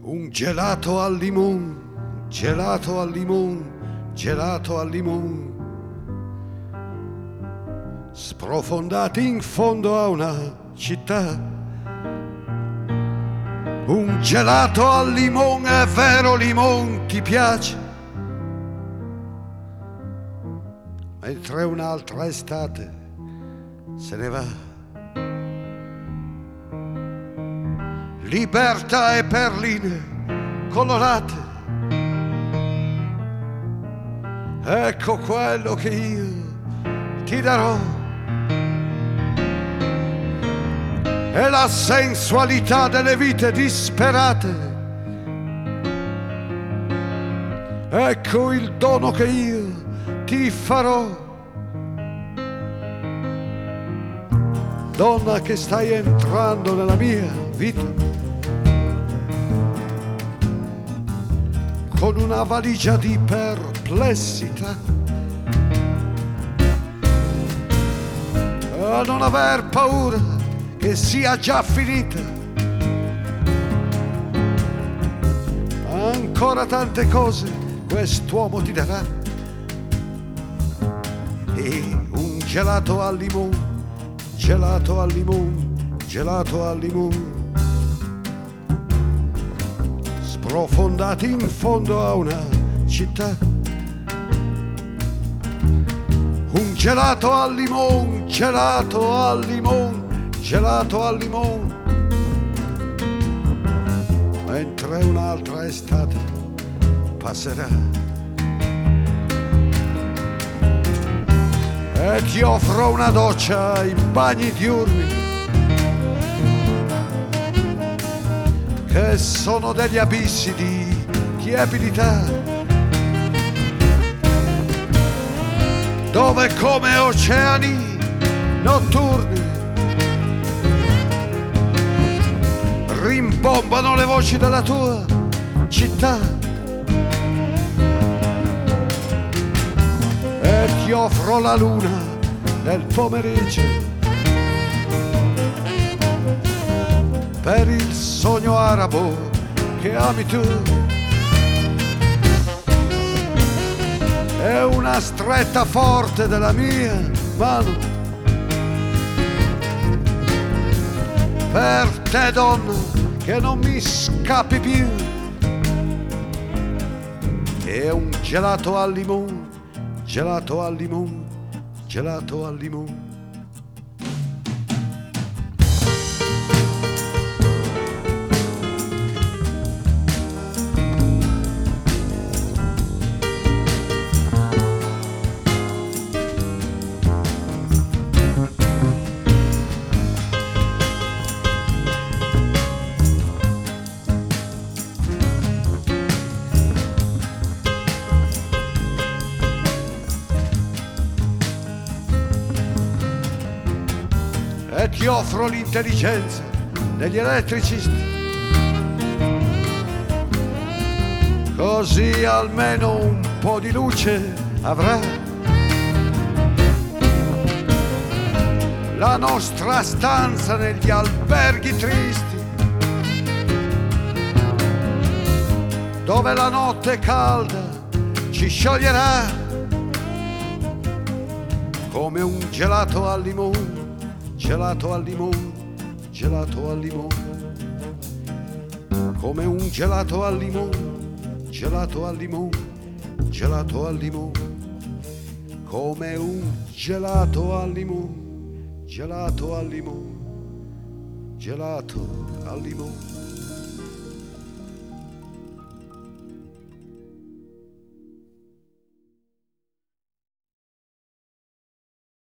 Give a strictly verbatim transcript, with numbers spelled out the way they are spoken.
Un gelato al limone, gelato al limone, gelato al limone. Sprofondati in fondo a una città. Un gelato al limone, è vero limone, ti piace? Mentre un'altra estate se ne va. Libertà e perline colorate. Ecco quello che io ti darò. È la sensualità delle vite disperate. Ecco il dono che io ti farò. Donna che stai entrando nella mia vita con una valigia di perplessità. A non aver paura che sia già finita. Ancora tante cose quest'uomo ti darà. E un gelato al limone, gelato al limone, gelato al limone. Sprofondati in fondo a una città. Un gelato al limone, gelato al limone, gelato al limone. Mentre un'altra estate passerà. E ti offro una doccia in bagni diurni che sono degli abissi di tiepidità, dove come oceani notturni rimbombano le voci della tua città. E ti offro la luna del pomeriggio per il sogno arabo che ami tu. È una stretta forte della mia mano per te, donna, che non mi scappi più. È un gelato al limone, gelato al limone, gelato al limone. E ti offro l'intelligenza degli elettricisti, così almeno un po' di luce avrà. La nostra stanza negli alberghi tristi, dove la notte calda ci scioglierà come un gelato al limone. Gelato al limone, gelato al limone, come un gelato al limone, gelato al limone, gelato al limone, come un gelato al limone, gelato al limone, gelato al limone.